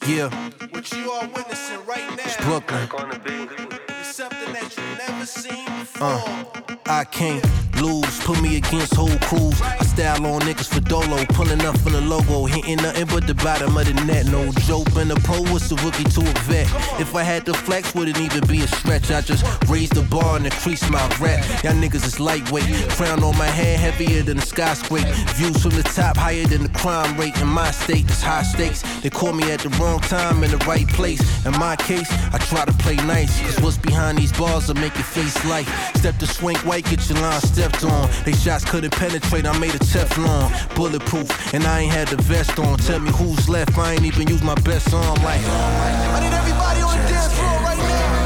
Yeah. What you are witnessing right now, It's Brooklyn. is something that you never seen before. I can't lose, put me against whole crews. I style on niggas for dolo, pulling up from the logo, hitting nothing but the bottom of the net. No joke, been a pro, what's a rookie to a vet? If I had to flex, wouldn't even be a stretch. I just raised the bar and increased my rep. Y'all niggas is lightweight, crown on my head heavier than a skyscraper. Views from the top higher than the crime rate. In my state, it's high stakes. They caught me at the wrong time in the right place. In my case, I try to play nice, cause what's behind these bars will make your face light. Step to swing white, get your line stepped on. They shots couldn't penetrate, I made a Teflon. Bulletproof, and I ain't had the vest on. Tell me who's left, I ain't even used my best arm. Like, I need everybody on the dance floor right now.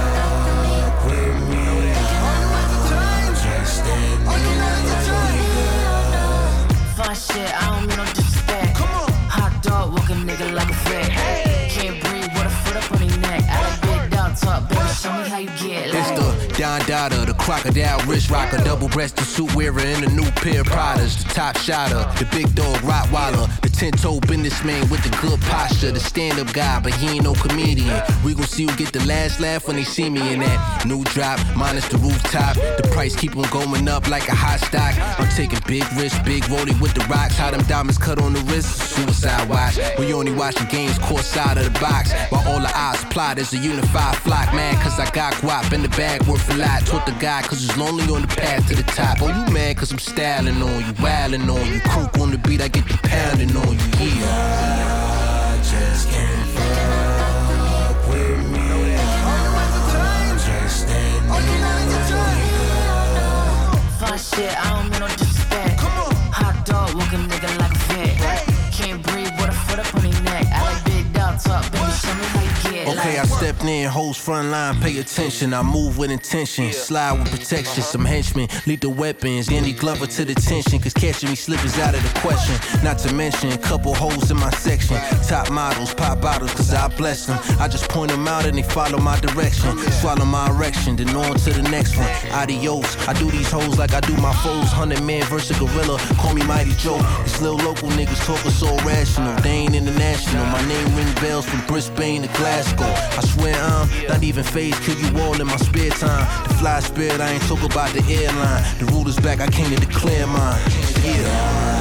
Fun shit, I don't mean no disrespect. Hot dog, walk a nigga like a vet. Can't breathe with a foot up on his neck. I like big dog talk, baby, show me how you get. it's the Don Dada, the crocodile wrist rocker, double-breasted suit wearer in a new pair of Pradas. The top shotter, the big dog Rottweiler, the 10-toe businessman with the good posture, the stand-up guy, but he ain't no comedian. We gon' see who get the last laugh when they see me in that new drop, minus the rooftop. The price keep on going up like a hot stock. I'm taking big risks, big rolling with the rocks. How them diamonds cut on the wrist, suicide watch. We only watch the games court side of the box, while all the odds plot is a unified flock. Man, cause I got guap in the bag worth a lot. Taught the guy cause it's lonely on the path to the top. Oh, you mad cause I'm styling on you, wildin' on you. Crook on the beat, I get the pounding on you, yeah. I just can't fuck with me. Just stand Fun shit, I don't mean no disrespect. Hot dog, walk a nigga like a vet. Can't breathe with a foot up on his neck. I like big dog talk, baby, show me how you get. Okay, I stepped in, hoes front line, pay attention. I move with intention, slide with protection. Some henchmen, lethal weapons. Danny Glover to the tension, cause catching me slippers out of the question. Not to mention, couple hoes in my section. Top models, pop bottles, cause I bless them. I just point them out and they follow my direction. Swallow my erection, then on to the next one. Adios, I do these hoes like I do my foes. 100 man versus gorilla, call me Mighty Joe. These little local niggas talking so rational. They ain't international, my name ring bells from Brisbane to Glasgow. I swear I'm not even phased, kill you all in my spare time. The fly spirit, I ain't talk about the airline. The ruler's back, I came to declare mine. Yeah.